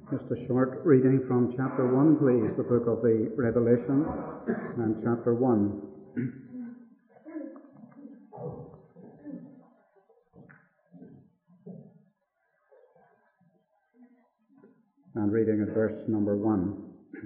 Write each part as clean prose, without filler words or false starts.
Just a short reading from chapter 1, please, the book of the Revelation, and chapter 1. And reading at verse number 1.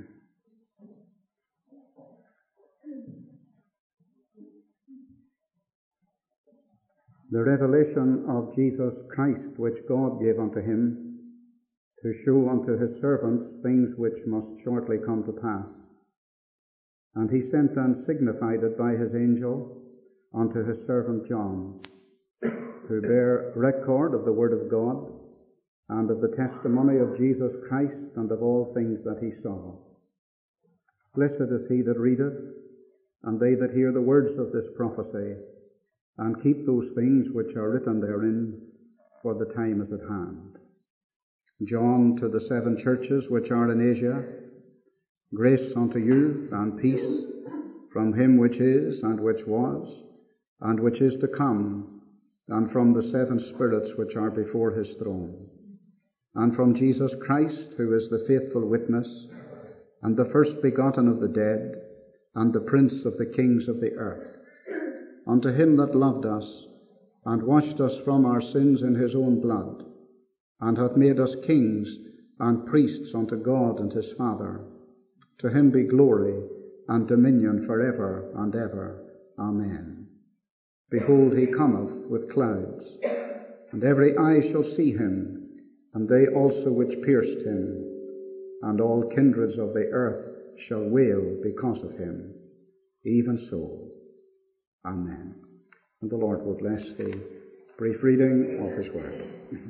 The revelation of Jesus Christ, which God gave unto him, to show unto his servants things which must shortly come to pass. And he sent and signified it by his angel unto his servant John, to bear record of the word of God, and of the testimony of Jesus Christ, and of all things that he saw. Blessed is he that readeth, and they that hear the words of this prophecy, and keep those things which are written therein, for the time is at hand. John, to the 7 churches which are in Asia, grace unto you and peace from him which is, and which was, and which is to come, and from the 7 spirits which are before his throne, and from Jesus Christ, who is the faithful witness, and the first begotten of the dead, and the prince of the kings of the earth, unto him that loved us, and washed us from our sins in his own blood, and hath made us kings and priests unto God and his Father. To him be glory and dominion for ever and ever. Amen. Behold, he cometh with clouds, and every eye shall see him, and they also which pierced him, and all kindreds of the earth shall wail because of him. Even so. Amen. And the Lord will bless the brief reading of his word.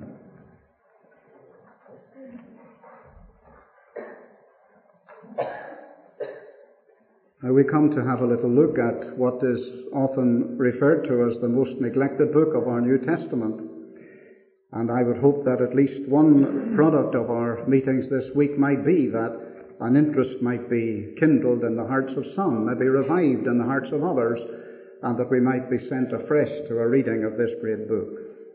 Now we come to have a little look at what is often referred to as the most neglected book of our New Testament. And I would hope that at least one product of our meetings this week might be that an interest might be kindled in the hearts of some, maybe revived in the hearts of others, and that we might be sent afresh to a reading of this great book.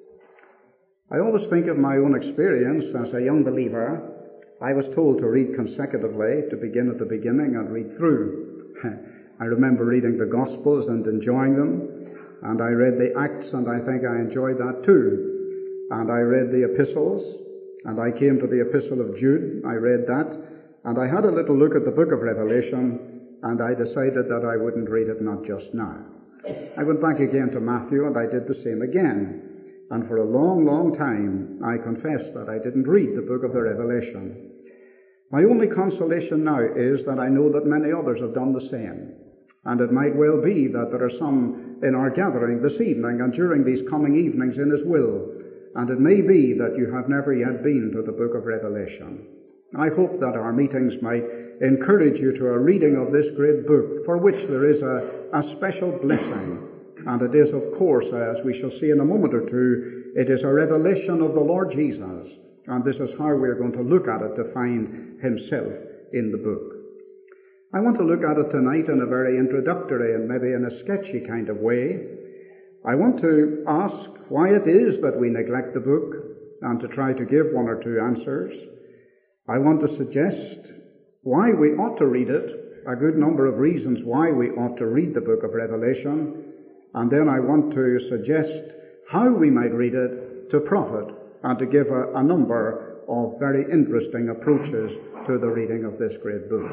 I always think of my own experience as a young believer. I was told to read consecutively, to begin at the beginning and read through. I remember reading the Gospels and enjoying them, and I read the Acts, and I think I enjoyed that too. And I read the Epistles, and I came to the Epistle of Jude. I read that, and I had a little look at the book of Revelation, and I decided that I wouldn't read it, not just now. I went back again to Matthew, and I did the same again. And for a long, long time, I confess that I didn't read the book of the Revelation. My only consolation now is that I know that many others have done the same. And it might well be that there are some in our gathering this evening and during these coming evenings in his will. And it may be that you have never yet been to the book of Revelation. I hope that our meetings might encourage you to a reading of this great book, for which there is a special blessing. And it is, of course, as we shall see in a moment or two, it is a revelation of the Lord Jesus. And this is how we are going to look at it to find himself in the book. I want to look at it tonight in a very introductory and maybe in a sketchy kind of way. I want to ask why it is that we neglect the book and to try to give 1 or 2 answers. I want to suggest why we ought to read it, a good number of reasons why we ought to read the book of Revelation, and then I want to suggest how we might read it to profit and to give a number of very interesting approaches to the reading of this great book.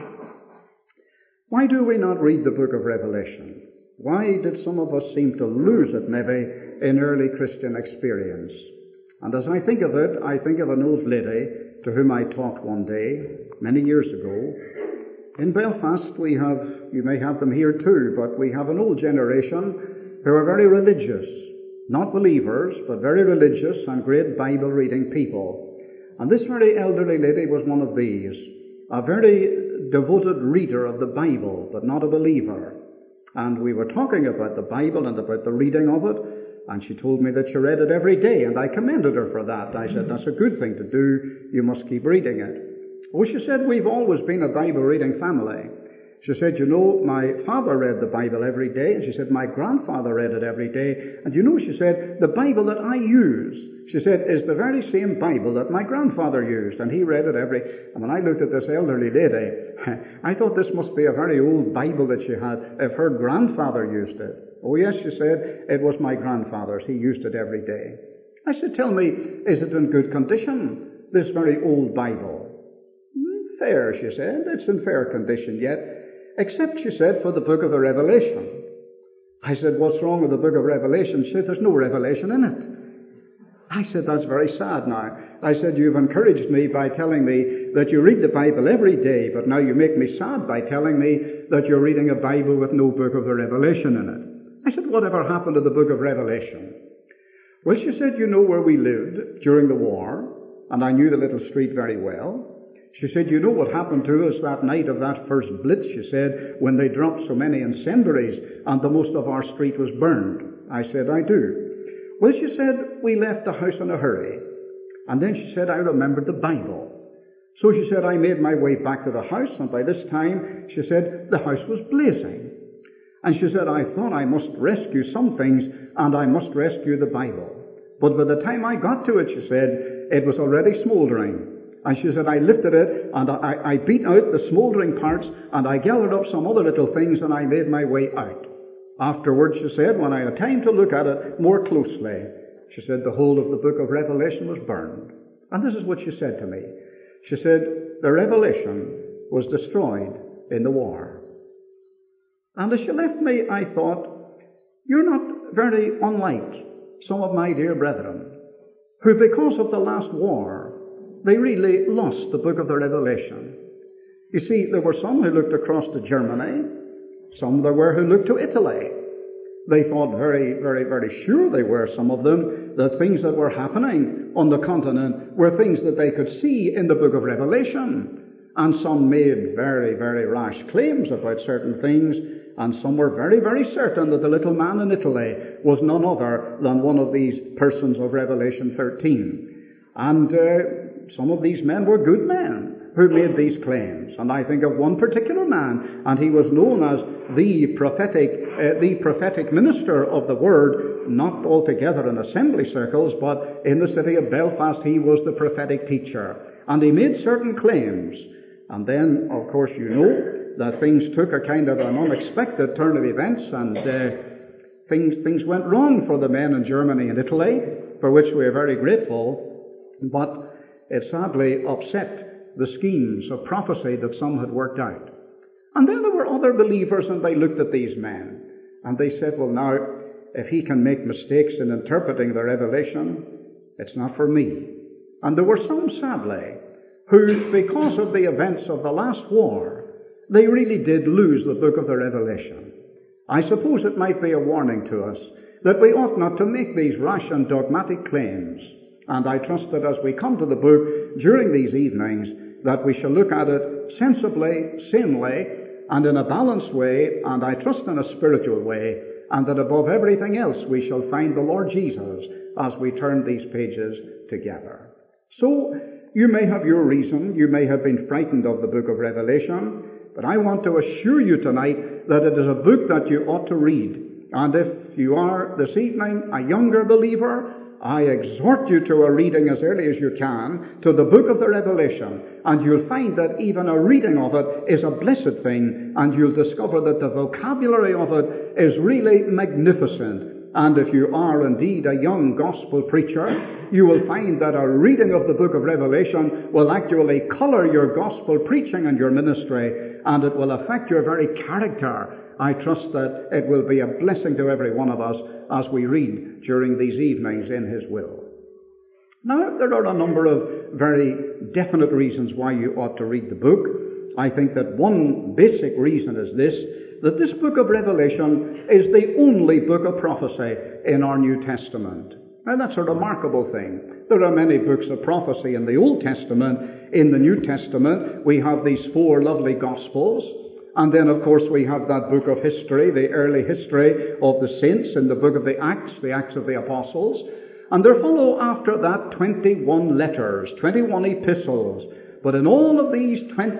Why do we not read the book of Revelation? Why did some of us seem to lose it maybe in early Christian experience? And as I think of it, I think of an old lady to whom I talked one day, many years ago. In Belfast we have, you may have them here too, but we have an old generation who are very religious. Not believers, but very religious and great Bible-reading people. And this very elderly lady was one of these, a very devoted reader of the Bible, but not a believer. And we were talking about the Bible and about the reading of it, and she told me that she read it every day, and I commended her for that. I said, that's a good thing to do, you must keep reading it. Oh, she said, we've always been a Bible-reading family. She said, you know, my father read the Bible every day, and she said, my grandfather read it every day, and you know, she said, the Bible that I use, she said, is the very same Bible that my grandfather used, and he read it and when I looked at this elderly lady, I thought this must be a very old Bible that she had, if her grandfather used it. Oh yes, she said, it was my grandfather's, he used it every day. I said, tell me, is it in good condition, this very old Bible? Fair, she said, it's in fair condition yet. Except, she said, for the book of the Revelation. I said, what's wrong with the book of Revelation? She said, there's no revelation in it. I said, that's very sad now. I said, you've encouraged me by telling me that you read the Bible every day, but now you make me sad by telling me that you're reading a Bible with no book of the Revelation in it. I said, whatever happened to the book of Revelation? Well, she said, you know where we lived during the war, and I knew the little street very well. She said, you know what happened to us that night of that first blitz, she said, when they dropped so many incendiaries and the most of our street was burned. I said, I do. Well, she said, we left the house in a hurry. And then she said, I remembered the Bible. So she said, I made my way back to the house, and by this time, she said, the house was blazing. And she said, I thought I must rescue some things, and I must rescue the Bible. But by the time I got to it, she said, it was already smouldering. And she said, I lifted it, and I beat out the smouldering parts, and I gathered up some other little things, and I made my way out. Afterwards, she said, when I had time to look at it more closely, she said, the whole of the book of Revelation was burned. And this is what she said to me. She said, the Revelation was destroyed in the war. And as she left me, I thought, you're not very unlike some of my dear brethren, who because of the last war, they really lost the book of the Revelation. You see, there were some who looked across to Germany, some there were who looked to Italy. They thought very, very, very sure they were, some of them, that things that were happening on the continent were things that they could see in the book of Revelation. And some made very, very rash claims about certain things, and some were very, very certain that the little man in Italy was none other than one of these persons of Revelation 13. And some of these men were good men who made these claims. And I think of one particular man, and he was known as the prophetic minister of the word, not altogether in assembly circles, but in the city of Belfast he was the prophetic teacher. And he made certain claims. And then, of course, you know that things took a kind of an unexpected turn of events, and things went wrong for the men in Germany and Italy, for which we are very grateful. But it sadly upset the schemes of prophecy that some had worked out. And then there were other believers, and they looked at these men, and they said, well now, if he can make mistakes in interpreting the Revelation, it's not for me. And there were some, sadly, who, because of the events of the last war, they really did lose the book of the Revelation. I suppose it might be a warning to us that we ought not to make these rash and dogmatic claims. And I trust that as we come to the book during these evenings, that we shall look at it sensibly, sanely, and in a balanced way, and I trust in a spiritual way, and that above everything else we shall find the Lord Jesus as we turn these pages together. So, you may have your reason, you may have been frightened of the book of Revelation, but I want to assure you tonight that it is a book that you ought to read. And if you are this evening a younger believer, I exhort you to a reading as early as you can to the book of the Revelation, and you'll find that even a reading of it is a blessed thing, and you'll discover that the vocabulary of it is really magnificent. And if you are indeed a young gospel preacher, you will find that a reading of the book of Revelation will actually colour your gospel preaching and your ministry, and it will affect your very character. I trust that it will be a blessing to every one of us as we read during these evenings in His will. Now, there are a number of very definite reasons why you ought to read the book. I think that one basic reason is this, that this book of Revelation is the only book of prophecy in our New Testament. Now, that's a remarkable thing. There are many books of prophecy in the Old Testament. In the New Testament, we have these 4 lovely Gospels. And then, of course, we have that book of history, the early history of the saints in the book of the Acts of the Apostles. And there follow after that 21 letters, 21 epistles But in all of these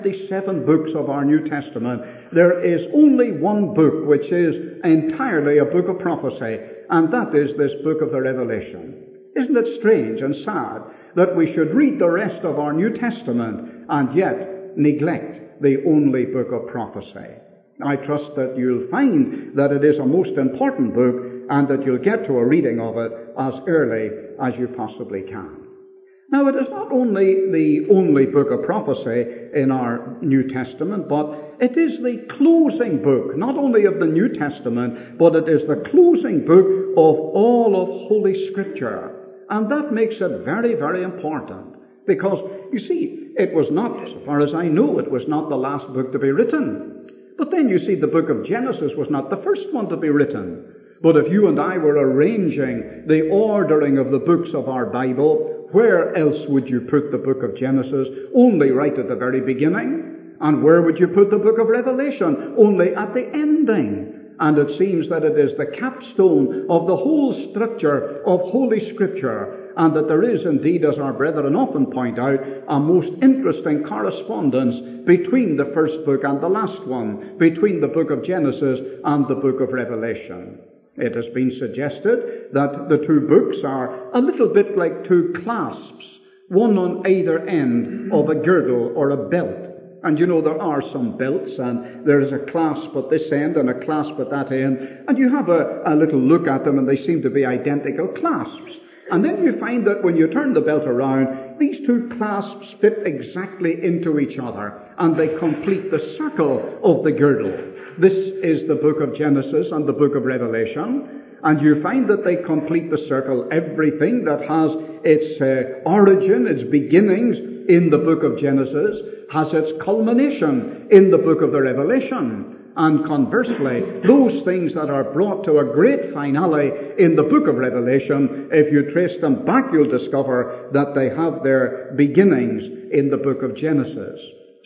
27 books of our New Testament, there is only one book which is entirely a book of prophecy, and that is this book of the Revelation. Isn't it strange and sad that we should read the rest of our New Testament and yet neglect the only book of prophecy? I trust that you'll find that it is a most important book and that you'll get to a reading of it as early as you possibly can. Now, it is not only the only book of prophecy in our New Testament, but it is the closing book, not only of the New Testament, but it is the closing book of all of Holy Scripture. And that makes it very, very important. Because, you see, it was not, as far as I know, it was not the last book to be written. But then, you see, the book of Genesis was not the first one to be written. But if you and I were arranging the ordering of the books of our Bible, where else would you put the book of Genesis? Only right at the very beginning. And where would you put the book of Revelation? Only at the ending. And it seems that it is the capstone of the whole structure of Holy Scripture, and that there is indeed, as our brethren often point out, a most interesting correspondence between the first book and the last one, between the book of Genesis and the book of Revelation. It has been suggested that the two books are a little bit like two clasps, one on either end of a girdle or a belt. And you know, there are some belts, and there is a clasp at this end and a clasp at that end, and you have a little look at them and they seem to be identical clasps. And then you find that when you turn the belt around, these two clasps fit exactly into each other, and they complete the circle of the girdle. This is the book of Genesis and the book of Revelation, and you find that they complete the circle. Everything that has its origin, its beginnings in the book of Genesis, has its culmination in the book of the Revelation. And conversely, those things that are brought to a great finale in the book of Revelation, if you trace them back, you'll discover that they have their beginnings in the book of Genesis.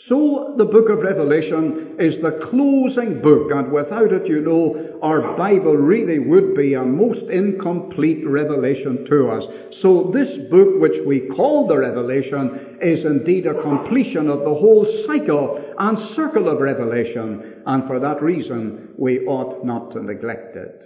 So the book of Revelation is the closing book, and without it, you know, our Bible really would be a most incomplete revelation to us. So this book, which we call the Revelation, is indeed a completion of the whole cycle and circle of Revelation, and for that reason, we ought not to neglect it.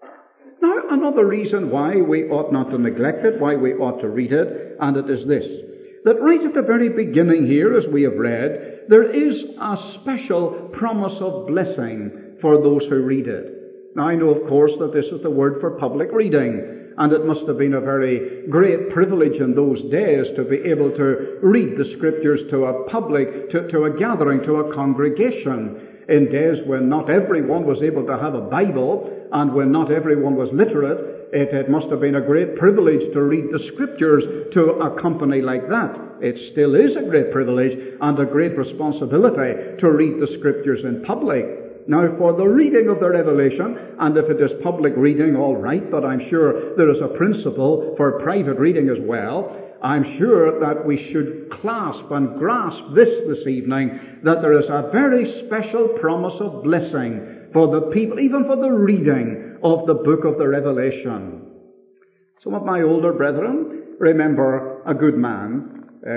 Now, another reason why we ought not to neglect it, why we ought to read it, and it is this: that right at the very beginning here, as we have read, there is a special promise of blessing for those who read it. Now, I know, of course, that this is the word for public reading, and it must have been a very great privilege in those days to be able to read the Scriptures to a public, to a gathering, to a congregation, in days when not everyone was able to have a Bible, and when not everyone was literate. It must have been a great privilege to read the Scriptures to a company like that. It still is a great privilege and a great responsibility to read the Scriptures in public. Now, for the reading of the Revelation, and if it is public reading, all right, but I'm sure there is a principle for private reading as well. I'm sure that we should clasp and grasp this evening, that there is a very special promise of blessing for the people, even for the reading of the book of the Revelation. Some of my older brethren remember a good man.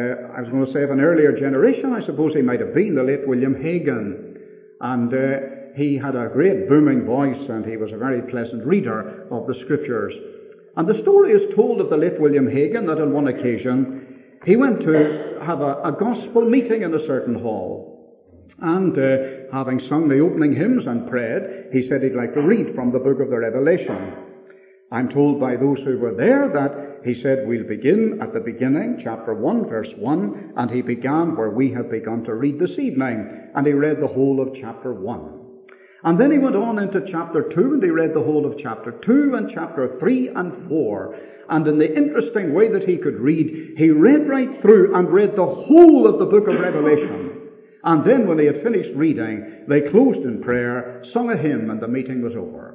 I was going to say of an earlier generation, I suppose he might have been the late William Hagen. And he had a great booming voice, and he was a very pleasant reader of the Scriptures. And the story is told of the late William Hagen that on one occasion he went to have a gospel meeting in a certain hall. And having sung the opening hymns and prayed, he said he'd like to read from the book of the Revelation. I'm told by those who were there that he said, we'll begin at the beginning, chapter 1, verse 1, and he began where we have begun to read this evening, and he read the whole of chapter 1. And then he went on into chapter 2, and he read the whole of chapter 2 and chapter 3 and 4. And in the interesting way that he could read, he read right through and read the whole of the book of Revelation. And then when he had finished reading, they closed in prayer, sung a hymn, and the meeting was over.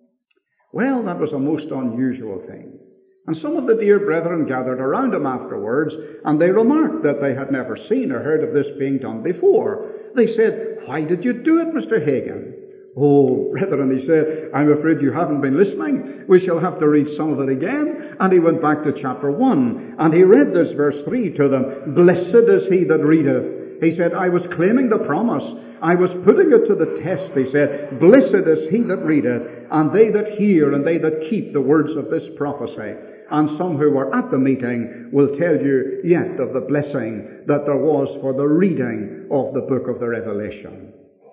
Well, that was a most unusual thing. And some of the dear brethren gathered around him afterwards, and they remarked that they had never seen or heard of this being done before. They said, "Why did you do it, Mr. Hagen? Oh, brethren, he said, I'm afraid you haven't been listening. We shall have to read some of it again. And he went back to chapter 1, and he read this verse 3 to them. Blessed is he that readeth. He said, I was claiming the promise. I was putting it to the test, he said. Blessed is he that readeth, and they that hear, and they that keep the words of this prophecy. And some who were at the meeting will tell you yet of the blessing that there was for the reading of the book of the Revelation.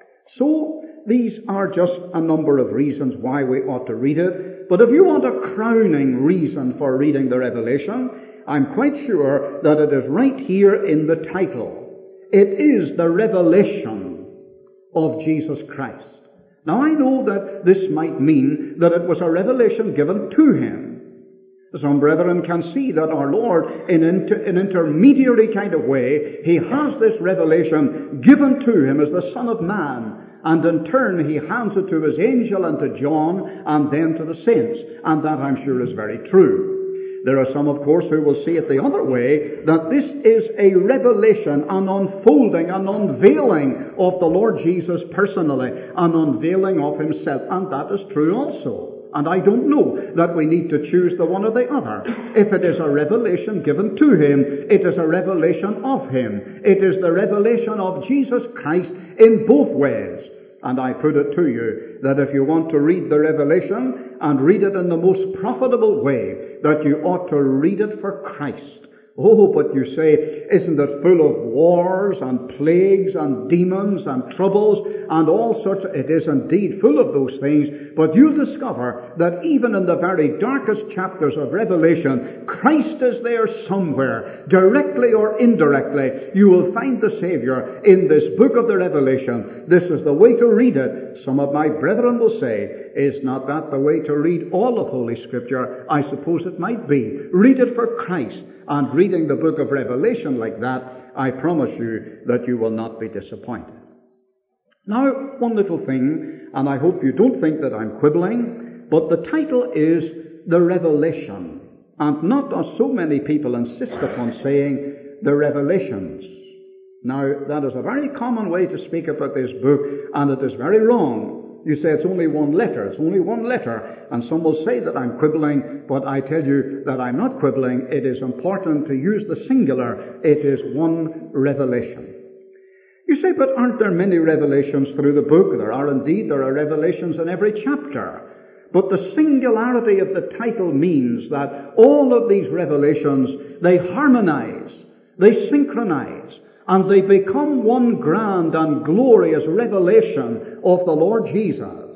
So, these are just a number of reasons why we ought to read it. But if you want a crowning reason for reading the Revelation, I'm quite sure that it is right here in the title. It is the revelation of Jesus Christ. Now I know that this might mean that it was a revelation given to him. Some brethren can see that our Lord, in an intermediary kind of way, he has this revelation given to him as the Son of Man. And in turn he hands it to his angel and to John and then to the saints. And that I'm sure is very true. There are some, of course, who will see it the other way, that this is a revelation, an unfolding, an unveiling of the Lord Jesus personally, an unveiling of himself. And that is true also. And I don't know that we need to choose the one or the other. If it is a revelation given to him, it is a revelation of him. It is the revelation of Jesus Christ in both ways. And I put it to you that if you want to read the Revelation and read it in the most profitable way, that you ought to read it for Christ. Oh, but you say, isn't it full of wars and plagues and demons and troubles and all sorts of... It is indeed full of those things, but you'll discover that even in the very darkest chapters of Revelation, Christ is there somewhere, directly or indirectly. You will find the Savior in this book of the Revelation. This is the way to read it. Some of my brethren will say, is not that the way to read all of Holy Scripture? I suppose it might be. Read it for Christ. And reading the book of Revelation like that, I promise you that you will not be disappointed. Now, one little thing, and I hope you don't think that I'm quibbling, but the title is The Revelation. And not as so many people insist upon saying, the Revelations. Now, that is a very common way to speak about this book, and it is very wrong. You say it's only one letter. It's only one letter. And some will say that I'm quibbling, but I tell you that I'm not quibbling. It is important to use the singular. It is one revelation. You say, but aren't there many revelations through the book? There are indeed. There are revelations in every chapter. But the singularity of the title means that all of these revelations, they harmonize, they synchronize, and they become one grand and glorious revelation of the Lord Jesus.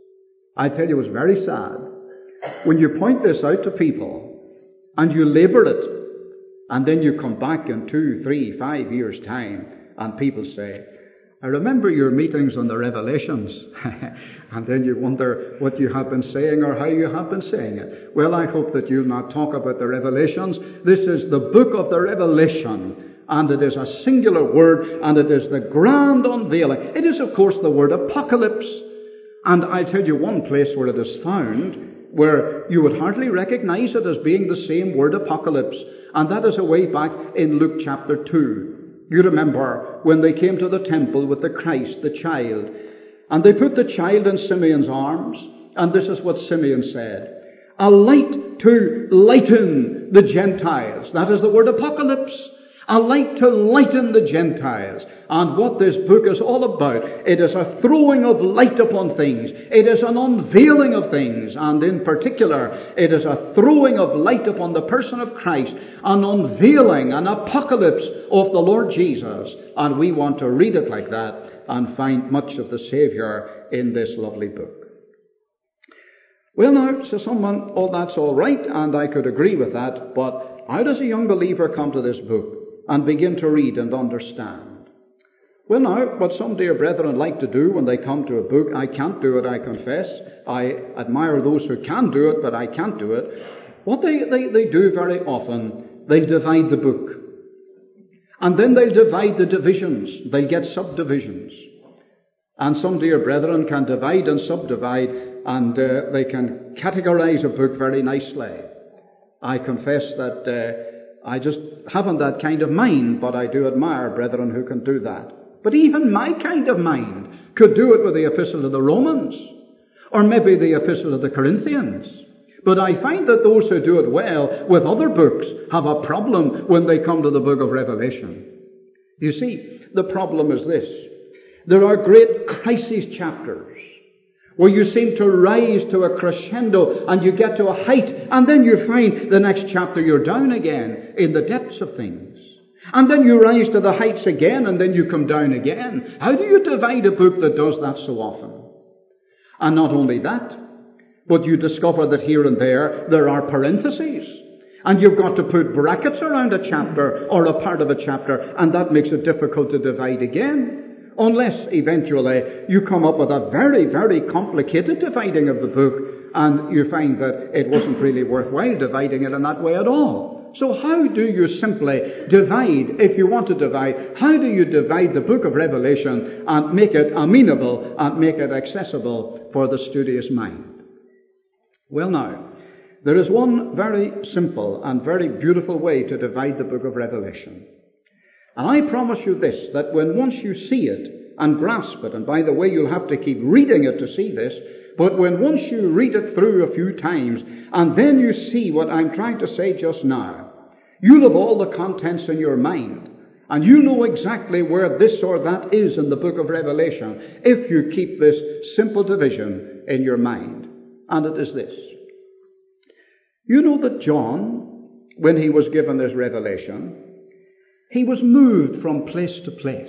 I tell you, it's very sad. When you point this out to people, and you labor it, and then you come back in 2, 3, 5 years' time, and people say, I remember your meetings on the Revelations. And then you wonder what you have been saying or how you have been saying it. Well, I hope that you'll not talk about the Revelations. This is the book of the Revelation. And it is a singular word, and it is the grand unveiling. It is, of course, the word apocalypse. And I tell you one place where it is found, where you would hardly recognize it as being the same word apocalypse. And that is away back in Luke chapter 2. You remember when they came to the temple with the Christ, the child. And they put the child in Simeon's arms. And this is what Simeon said. A light to lighten the Gentiles. That is the word apocalypse. A light to lighten the Gentiles. And what this book is all about, it is a throwing of light upon things. It is an unveiling of things. And in particular, it is a throwing of light upon the person of Christ. An unveiling, an apocalypse of the Lord Jesus. And we want to read it like that and find much of the Savior in this lovely book. Well now, says someone, oh, that's all right, and I could agree with that, but how does a young believer come to this book and begin to read and understand? Well now, what some dear brethren like to do when they come to a book, I can't do it, I confess. I admire those who can do it, but I can't do it. What they do very often, they divide the book. And then they'll divide the divisions. They'll get subdivisions. And some dear brethren can divide and subdivide, and they can categorize a book very nicely. I confess that I just haven't that kind of mind, but I do admire brethren who can do that. But even my kind of mind could do it with the Epistle of the Romans, or maybe the Epistle of the Corinthians. But I find that those who do it well with other books have a problem when they come to the book of Revelation. You see, the problem is this. There are great crisis chapters where you seem to rise to a crescendo and you get to a height, and then you find the next chapter you're down again in the depths of things. And then you rise to the heights again, and then you come down again. How do you divide a book that does that so often? And not only that, but you discover that here and there are parentheses. And you've got to put brackets around a chapter or a part of a chapter, and that makes it difficult to divide again. Unless eventually you come up with a very, very complicated dividing of the book, and you find that it wasn't really worthwhile dividing it in that way at all. So how do you simply divide, if you want to divide, how do you divide the book of Revelation and make it amenable and make it accessible for the studious mind? Well now, there is one very simple and very beautiful way to divide the book of Revelation. And I promise you this, that when once you see it and grasp it, and by the way, you'll have to keep reading it to see this, but when once you read it through a few times, and then you see what I'm trying to say just now, you'll have all the contents in your mind, and you know exactly where this or that is in the book of Revelation, if you keep this simple division in your mind. And it is this. You know that John, when he was given this revelation, he was moved from place to place.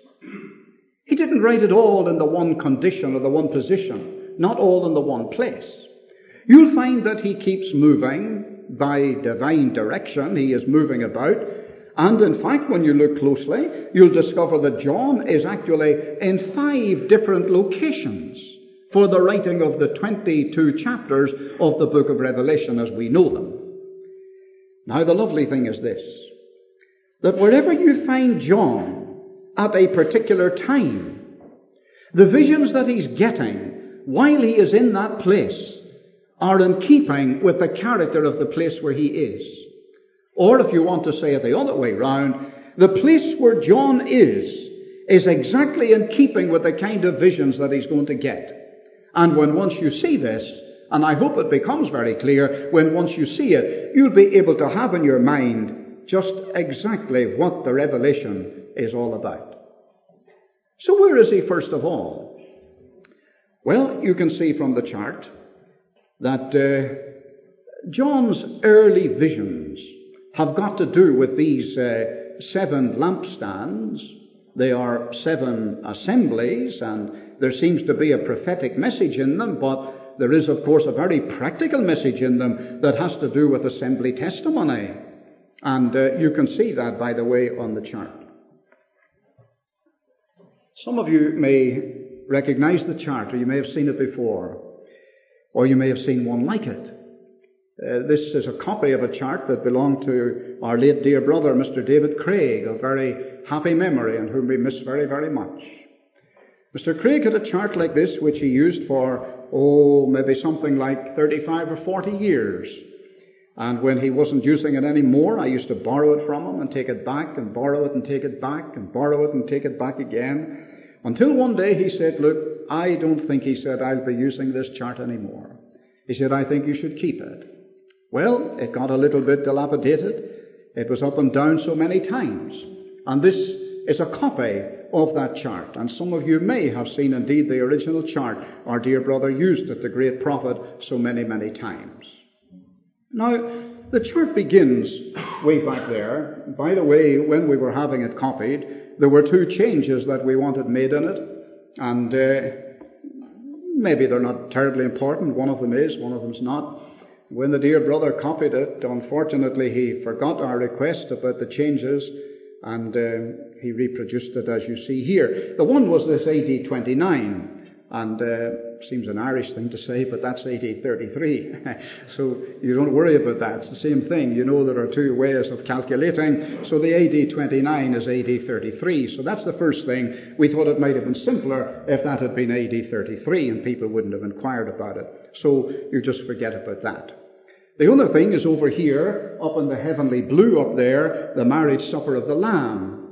He didn't write it all in the one condition or the one position, not all in the one place. You'll find that he keeps moving by divine direction. He is moving about. And in fact, when you look closely, you'll discover that John is actually in 5 different locations for the writing of the 22 chapters of the book of Revelation as we know them. Now, the lovely thing is this, that wherever you find John at a particular time, the visions that he's getting while he is in that place are in keeping with the character of the place where he is. Or if you want to say it the other way round, the place where John is exactly in keeping with the kind of visions that he's going to get. And when once you see this, and I hope it becomes very clear, when once you see it, you'll be able to have in your mind just exactly what the revelation is all about. So where is he first of all? Well, you can see from the chart that John's early visions have got to do with these 7 lampstands. They are 7 assemblies, and there seems to be a prophetic message in them, but there is, of course, a very practical message in them that has to do with assembly testimony. And you can see that, by the way, on the chart. Some of you may recognize the chart, or you may have seen it before, or you may have seen one like it. This is a copy of a chart that belonged to our late dear brother, Mr. David Craig, of very happy memory and whom we miss very, very much. Mr. Craig had a chart like this which he used for, maybe something like 35 or 40 years. And when he wasn't using it anymore, I used to borrow it from him and take it back and borrow it and take it back and borrow it and take it back again. Until one day he said, look, I don't think, he said, I'll be using this chart anymore. He said, I think you should keep it. Well, it got a little bit dilapidated. It was up and down so many times. And this is a copy of that chart. And some of you may have seen indeed the original chart our dear brother used it, the great prophet, so many, many times. Now, the chart begins way back there. By the way, when we were having it copied, there were 2 changes that we wanted made in it. And maybe they're not terribly important. One of them is, one of them's not. When the dear brother copied it, unfortunately he forgot our request about the changes, and he reproduced it as you see here. The one was this AD 29, and seems an Irish thing to say, but that's AD 33. So you don't worry about that. It's the same thing. You know there are 2 ways of calculating. So the AD 29 is AD 33. So that's the first thing. We thought it might have been simpler if that had been AD 33 and people wouldn't have inquired about it. So you just forget about that. The other thing is over here, up in the heavenly blue up there, the marriage supper of the Lamb.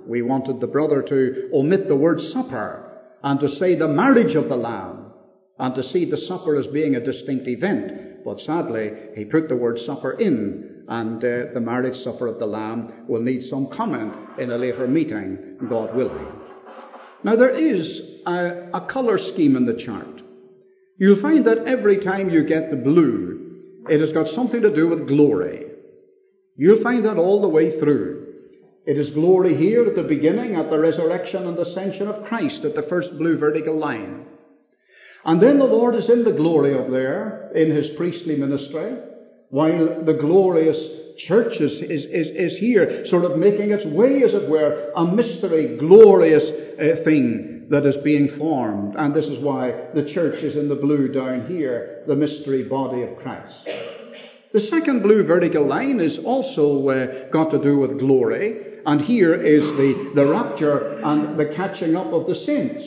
We wanted the brother to omit the word supper and to say the marriage of the Lamb and to see the supper as being a distinct event. But sadly, he put the word supper in, and the marriage supper of the Lamb will need some comment in a later meeting, God willing. Now there is a colour scheme in the chart. You'll find that every time you get the blue, it has got something to do with glory. You'll find that all the way through. It is glory here at the beginning, at the resurrection and ascension of Christ, at the first blue vertical line. And then the Lord is in the glory up there, in his priestly ministry, while the glorious church is here, sort of making its way, as it were, a mystery, glorious thing that is being formed. And this is why the church is in the blue down here, the mystery body of Christ. The second blue vertical line is also got to do with glory, and here is the rapture and the catching up of the saints.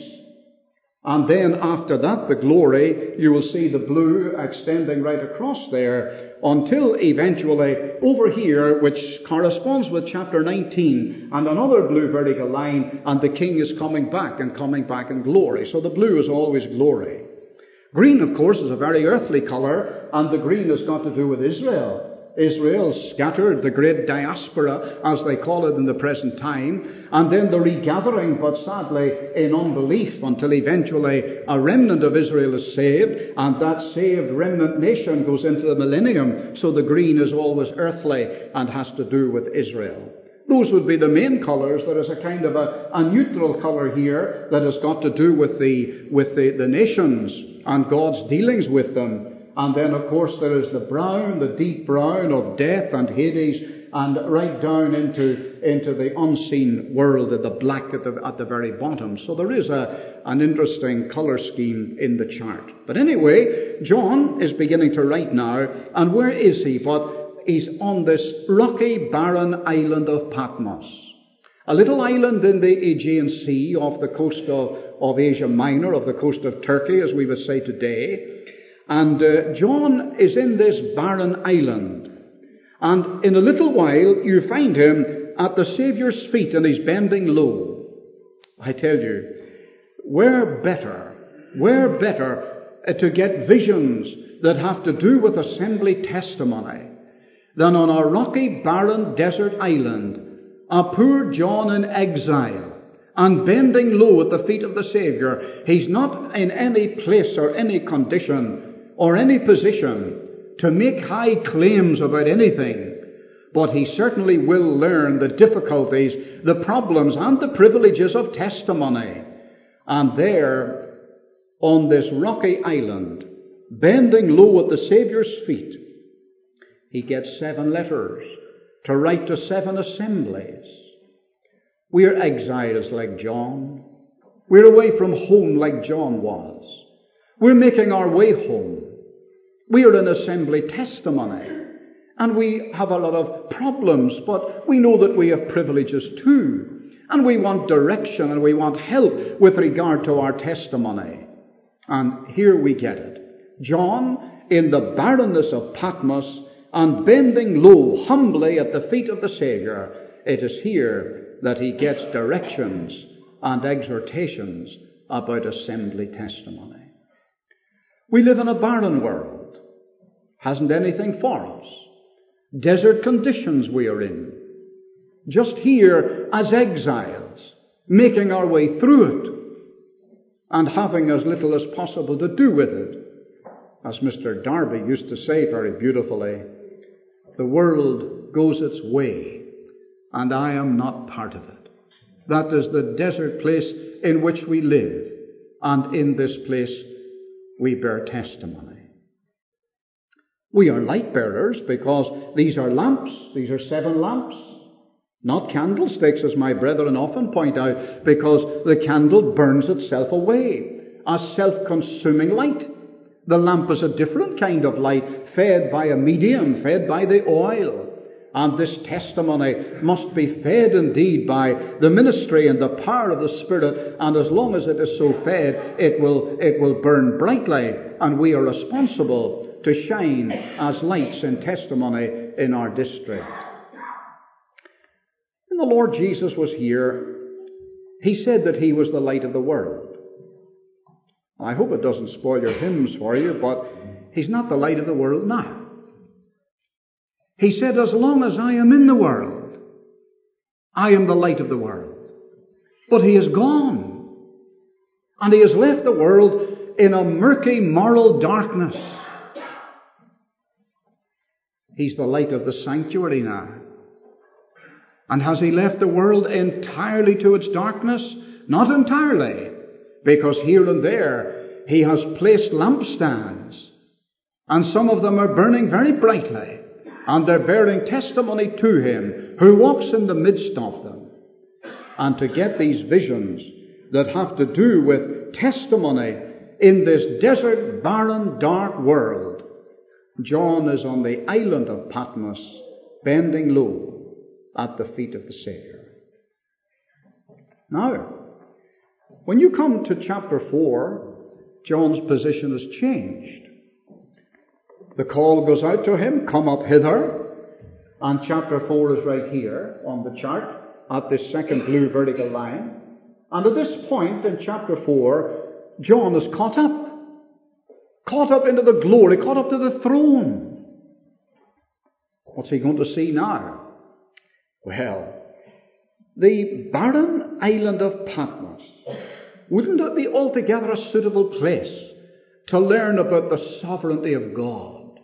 And then after that, the glory, you will see the blue extending right across there until eventually over here, which corresponds with chapter 19, and another blue vertical line, and the king is coming back in glory. So the blue is always glory. Green, of course, is a very earthly colour, and the green has got to do with Israel. Israel scattered, the great diaspora, as they call it in the present time, and then the regathering, but sadly in unbelief, until eventually a remnant of Israel is saved, and that saved remnant nation goes into the millennium. So the green is always earthly and has to do with Israel. Those would be the main colours. There is a kind of a neutral colour here that has got to do with the nations and God's dealings with them. And then, of course, there is the brown, the deep brown of death and Hades, and right down into the unseen world, of the black at the very bottom. So there is an interesting colour scheme in the chart. But anyway, John is beginning to write now, and where is he? But he's on this rocky, barren island of Patmos. A little island in the Aegean Sea off the coast of Asia Minor, of the coast of Turkey, as we would say today. And John is in this barren island. And in a little while, you find him at the Saviour's feet, and he's bending low. I tell you, where better to get visions that have to do with assembly testimony than on a rocky, barren desert island, a poor John in exile, and bending low at the feet of the Saviour. He's not in any place or any condition or any position to make high claims about anything, but he certainly will learn the difficulties, the problems, and the privileges of testimony. And there, on this rocky island, bending low at the Saviour's feet, he gets 7 letters to write to 7 assemblies. We're exiles like John. We're away from home like John was. We're making our way home. We are an assembly testimony, and we have a lot of problems, but we know that we have privileges too, and we want direction and we want help with regard to our testimony. And here we get it. John, in the barrenness of Patmos, and bending low humbly at the feet of the Saviour, it is here that he gets directions and exhortations about assembly testimony. We live in a barren world. Hasn't anything for us. Desert conditions we are in. Just here as exiles, making our way through it, and having as little as possible to do with it. As Mr. Darby used to say very beautifully, the world goes its way, and I am not part of it. That is the desert place in which we live, and in this place we bear testimony. We are light bearers because these are lamps. These are 7 lamps, not candlesticks, as my brethren often point out, because the candle burns itself away, a self-consuming light. The lamp is a different kind of light, fed by a medium, fed by the oil. And this testimony must be fed indeed by the ministry and the power of the Spirit, and as long as it is so fed, it will burn brightly, and we are responsible to shine as lights in testimony in our district. When the Lord Jesus was here, he said that he was the light of the world. I hope it doesn't spoil your hymns for you, but he's not the light of the world now. He said, as long as I am in the world, I am the light of the world. But he is gone. And he has left the world in a murky moral darkness. He's the light of the sanctuary now. And has he left the world entirely to its darkness? Not entirely, because here and there he has placed lampstands, and some of them are burning very brightly, and they're bearing testimony to him who walks in the midst of them. And to get these visions that have to do with testimony in this desert, barren, dark world, John is on the island of Patmos, bending low at the feet of the Saviour. Now, when you come to chapter 4, John's position has changed. The call goes out to him, come up hither, and chapter 4 is right here on the chart at this second blue vertical line. And at this point in chapter 4, John is caught up into the glory, caught up to the throne. What's he going to see now? Well, the barren island of Patmos, wouldn't it be altogether a suitable place to learn about the sovereignty of God?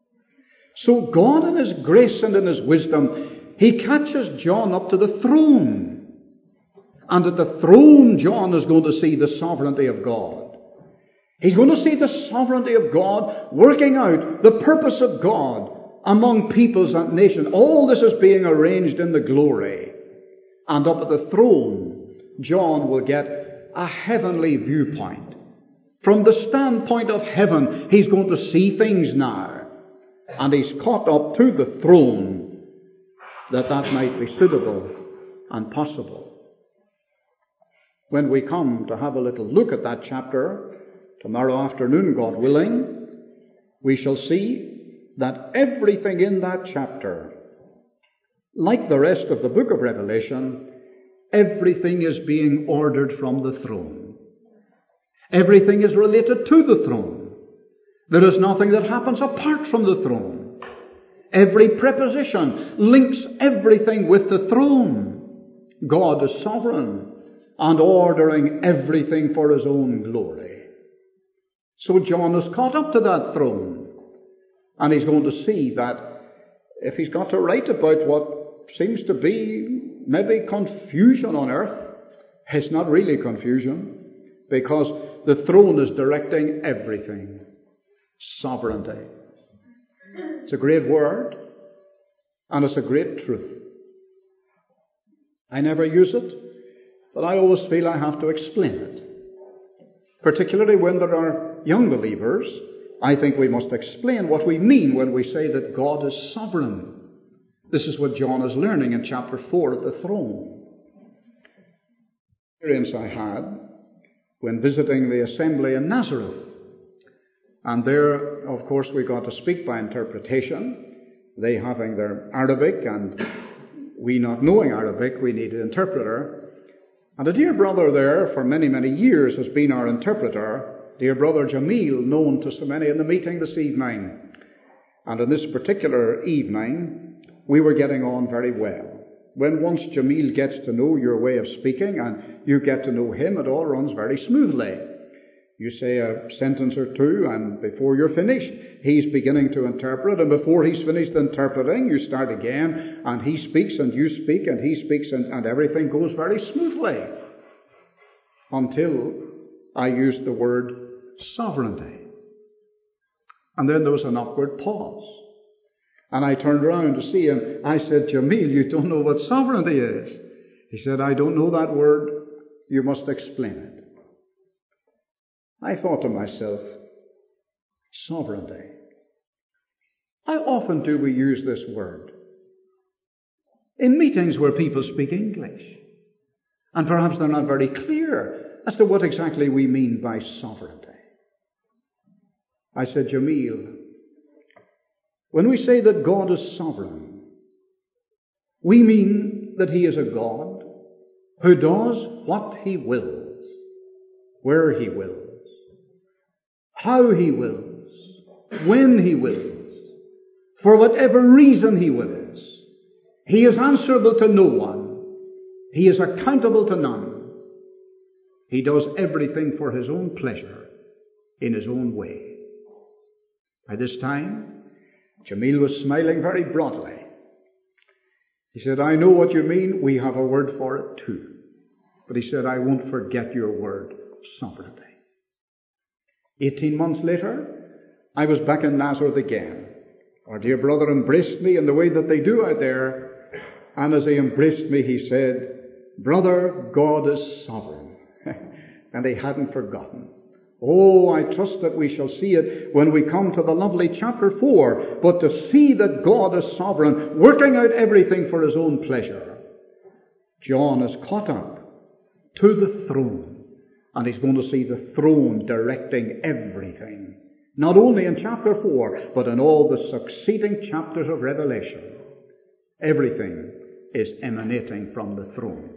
So God in his grace and in his wisdom, he catches John up to the throne. And at the throne, John is going to see the sovereignty of God. He's going to see the sovereignty of God working out the purpose of God among peoples and nations. All this is being arranged in the glory. And up at the throne, John will get a heavenly viewpoint. From the standpoint of heaven, he's going to see things now. And he's caught up to the throne that might be suitable and possible. When we come to have a little look at that chapter, tomorrow afternoon, God willing, we shall see that everything in that chapter, like the rest of the book of Revelation, everything is being ordered from the throne. Everything is related to the throne. There is nothing that happens apart from the throne. Every preposition links everything with the throne. God is sovereign and ordering everything for his own glory. So John is caught up to that throne. And he's going to see that if he's got to write about what seems to be maybe confusion on earth, it's not really confusion, because the throne is directing everything. Sovereignty. It's a great word, and it's a great truth. I never use it, but I always feel I have to explain it. Particularly when there are young believers, I think we must explain what we mean when we say that God is sovereign. This is what John is learning in chapter 4 at the throne. Experience I had when visiting the assembly in Nazareth. And there, of course, we got to speak by interpretation. They having their Arabic, and we not knowing Arabic, we needed an interpreter. And a dear brother there for many, many years has been our interpreter. Dear brother Jamil, known to so many in the meeting this evening. And in this particular evening, we were getting on very well. When once Jamil gets to know your way of speaking and you get to know him, it all runs very smoothly. You say a sentence or two, and before you're finished, he's beginning to interpret, and before he's finished interpreting, you start again, and he speaks and you speak and he speaks, and everything goes very smoothly. Until I used the word sovereignty. And then there was an awkward pause. And I turned around to see him. I said, Jamil, you don't know what sovereignty is. He said, I don't know that word. You must explain it. I thought to myself, sovereignty. How often do we use this word? In meetings where people speak English. And perhaps they're not very clear as to what exactly we mean by sovereignty. I said, Jamil, when we say that God is sovereign, we mean that he is a God who does what he wills, where he wills, how he wills, when he wills, for whatever reason he wills. He is answerable to no one. He is accountable to none. He does everything for his own pleasure, in his own way. By this time, Jamil was smiling very broadly. He said, I know what you mean. We have a word for it too. But he said, I won't forget your word, sovereignty. 18 months later, I was back in Nazareth again. Our dear brother embraced me in the way that they do out there. And as he embraced me, he said, Brother, God is sovereign. And he hadn't forgotten. Oh, I trust that we shall see it when we come to the lovely chapter 4. But to see that God is sovereign, working out everything for his own pleasure, John is caught up to the throne. And he's going to see the throne directing everything. Not only in chapter 4, but in all the succeeding chapters of Revelation. Everything is emanating from the throne.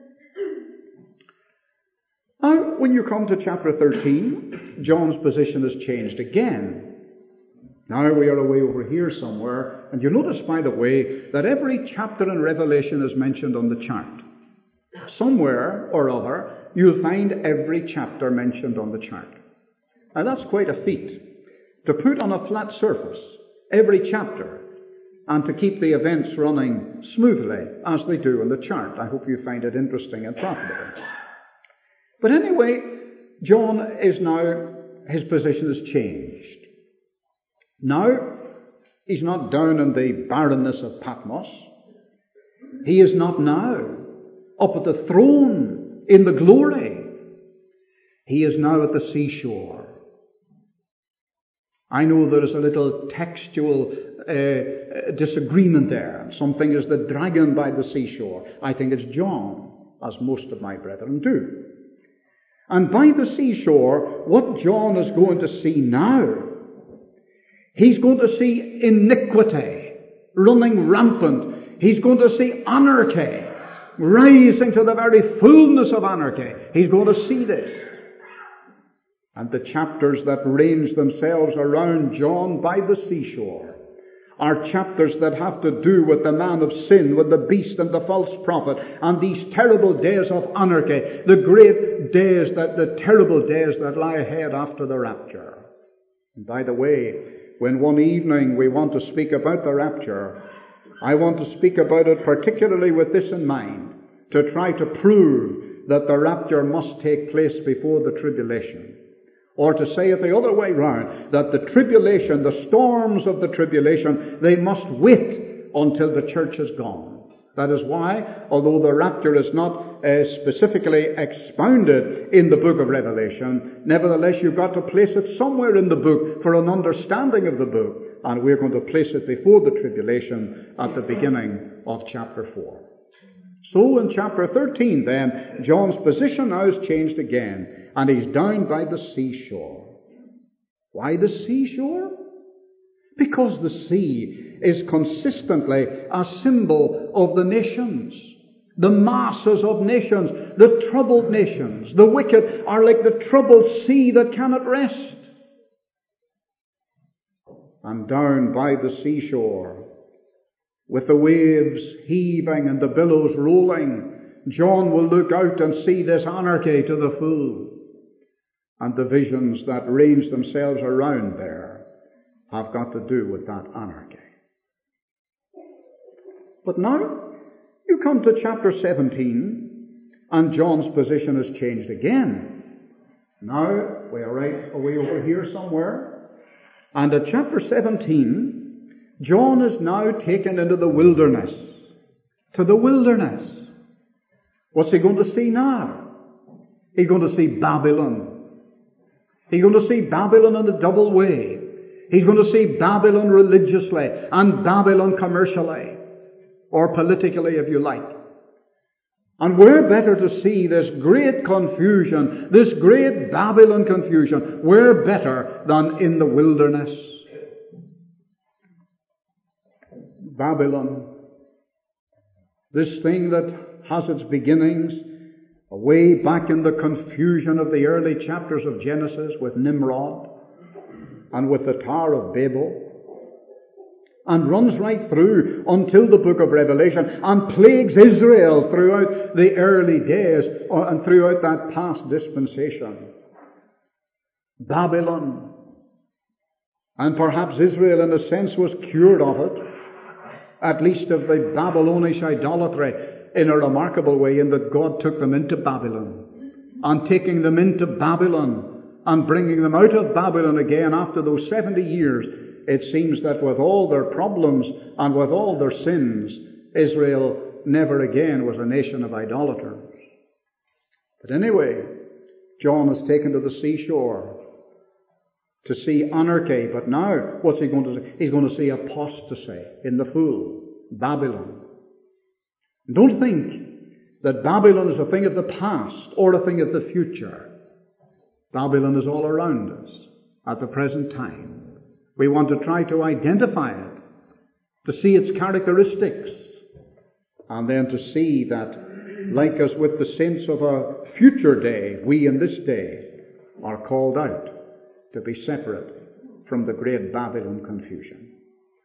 Now, when you come to chapter 13, John's position has changed again. Now we are away over here somewhere, and you notice, by the way, that every chapter in Revelation is mentioned on the chart. Somewhere or other, you'll find every chapter mentioned on the chart. Now that's quite a feat, to put on a flat surface every chapter, and to keep the events running smoothly, as they do on the chart. I hope you find it interesting and profitable. But anyway, John is now, his position has changed. Now, he's not down in the barrenness of Patmos. He is not now up at the throne in the glory. He is now at the seashore. I know there is a little textual disagreement there. Some think it's the dragon by the seashore. I think it's John, as most of my brethren do. And by the seashore, what John is going to see now, he's going to see iniquity running rampant. He's going to see anarchy rising to the very fullness of anarchy. He's going to see this. And the chapters that range themselves around John by the seashore are chapters that have to do with the man of sin, with the beast and the false prophet, and these terrible days of anarchy, the great days, the terrible days that lie ahead after the rapture. And by the way, when one evening we want to speak about the rapture, I want to speak about it particularly with this in mind, to try to prove that the rapture must take place before the tribulation. Or to say it the other way round, that the tribulation, the storms of the tribulation, they must wait until the church is gone. That is why, although the rapture is not specifically expounded in the book of Revelation, nevertheless you've got to place it somewhere in the book for an understanding of the book. And we're going to place it before the tribulation at the beginning of chapter 4. So in chapter 13 then, John's position now has changed again. And he's down by the seashore. Why the seashore? Because the sea is consistently a symbol of the nations. The masses of nations, the troubled nations, the wicked are like the troubled sea that cannot rest. And down by the seashore, with the waves heaving and the billows rolling, John will look out and see this anarchy to the full. And the visions that range themselves around there have got to do with that anarchy. But now, you come to chapter 17, and John's position has changed again. Now, we are right away over here somewhere. And at chapter 17, John is now taken into the wilderness. To the wilderness. What's he going to see now? He's going to see Babylon. He's going to see Babylon in a double way. He's going to see Babylon religiously and Babylon commercially, or politically if you like. And where better to see this great confusion, this great Babylon confusion, where better than in the wilderness? Babylon, this thing that has its beginnings Way back in the confusion of the early chapters of Genesis with Nimrod and with the Tower of Babel, and runs right through until the book of Revelation and plagues Israel throughout the early days and throughout that past dispensation. Babylon. And perhaps Israel in a sense was cured of it, at least of the Babylonish idolatry, in a remarkable way, in that God took them into Babylon. And taking them into Babylon and bringing them out of Babylon again after those 70 years, it seems that with all their problems and with all their sins, Israel never again was a nation of idolaters. But anyway, John is taken to the seashore to see anarchy. But now, what's he going to see? He's going to see apostasy in the fool, Babylon. Don't think that Babylon is a thing of the past or a thing of the future. Babylon is all around us at the present time. We want to try to identify it, to see its characteristics, and then to see that, like us with the saints of a future day, we in this day are called out to be separate from the great Babylon confusion.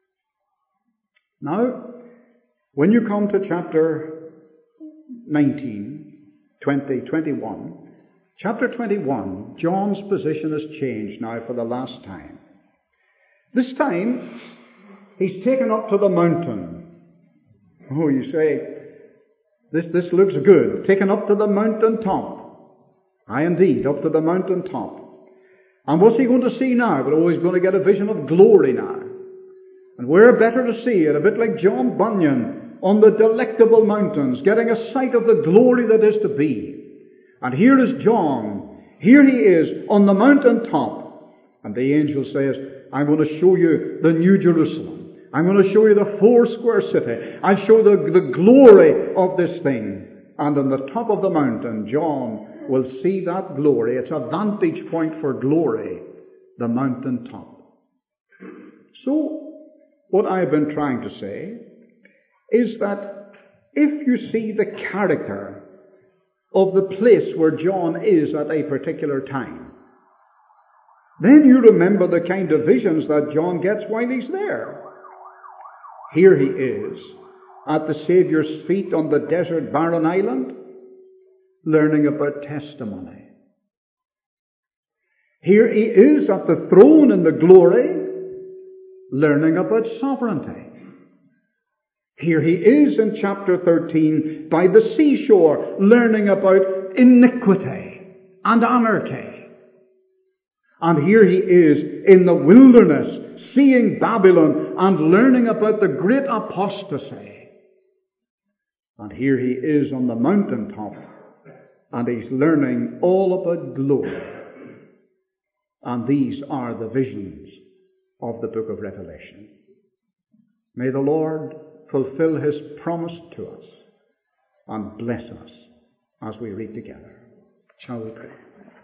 Now, when you come to chapter 19, 20, 21, chapter 21, John's position has changed now for the last time. This time, he's taken up to the mountain. Oh, you say, this looks good. Taken up to the mountain top. Aye, indeed, up to the mountain top. And what's he going to see now? Well, he's going to get a vision of glory now. And where better to see it? A bit like John Bunyan on the Delectable Mountains, getting a sight of the glory that is to be. And here is John. Here he is on the mountain top. And the angel says, I'm going to show you the New Jerusalem. I'm going to show you the foursquare city. I'll show the glory of this thing. And on the top of the mountain, John will see that glory. It's a vantage point for glory, the mountain top. So, what I've been trying to say is that if you see the character of the place where John is at a particular time, then you remember the kind of visions that John gets while he's there. Here he is, at the Saviour's feet on the desert barren island, learning about testimony. Here he is at the throne in the glory, learning about sovereignty. Here he is in chapter 13 by the seashore, learning about iniquity and anarchy. And here he is in the wilderness, seeing Babylon and learning about the great apostasy. And here he is on the mountaintop, and he's learning all about glory. And these are the visions of the book of Revelation. May the Lord fulfill his promise to us and bless us as we read together. Shall we pray?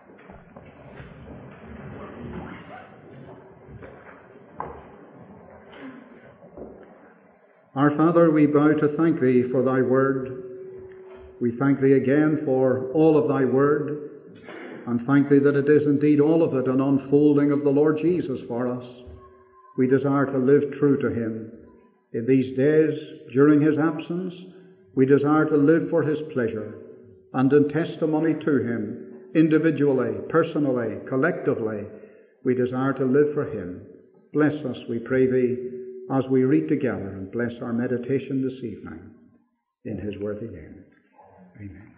Our Father, we bow to thank Thee for Thy word. We thank Thee again for all of Thy word, and thank Thee that it is indeed all of it an unfolding of the Lord Jesus for us. We desire to live true to Him. In these days, during His absence, we desire to live for His pleasure and in testimony to Him, individually, personally, collectively. We desire to live for Him. Bless us, we pray Thee, as we read together, and bless our meditation this evening in His worthy name. Amen.